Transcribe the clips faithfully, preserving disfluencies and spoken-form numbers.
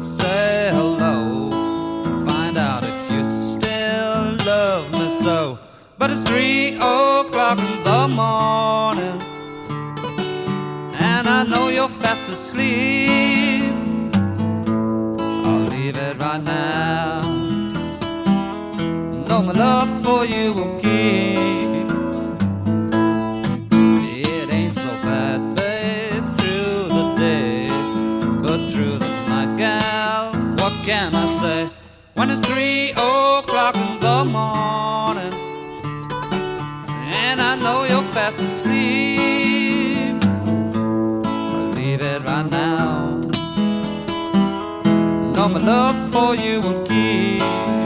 say hello, find out if you still love me so. But it's three o'clock in the morning, and I know you're fast asleep. I'll leave it right now. Know my love for you will keep. It ain't so bad, babe, through the day, but through the night, gal, what can I say? When it's three o'clock in the morning, and I know you're fast asleep, I'll leave it right now. Know my love for you will keep.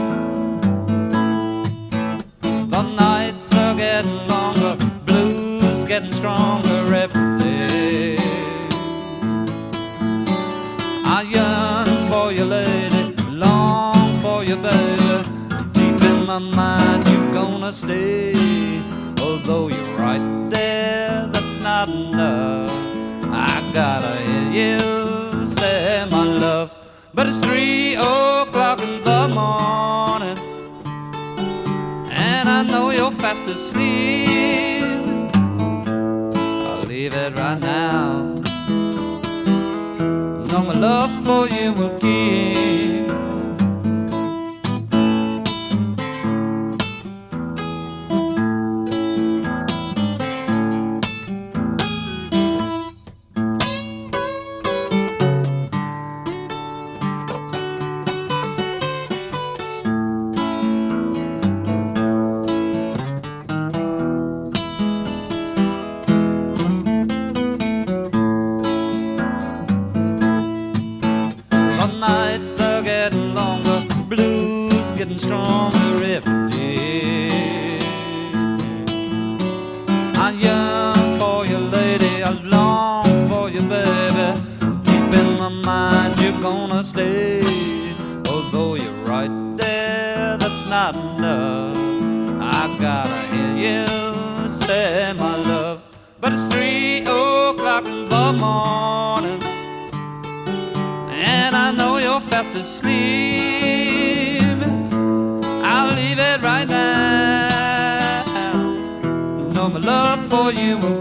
The nights are getting longer, blues getting stronger every day. I yearn for you, lady, long for you, baby. Deep in my mind you're gonna stay. Although you're right there, that's not enough. I gotta hear you say my love. But it's three o'clock in the morning, and I know you're fast asleep. I'll leave it right now. Know my love for you will keep. Nights are getting longer, blues getting stronger every day. I yearn for you, lady, I long for you, baby. Deep in my mind you're gonna stay. Although you're right there, that's not enough. I gotta hear you say my love. But it's three o'clock in the morning, and I know you're fast asleep. I'll leave it right now. Know my love for you will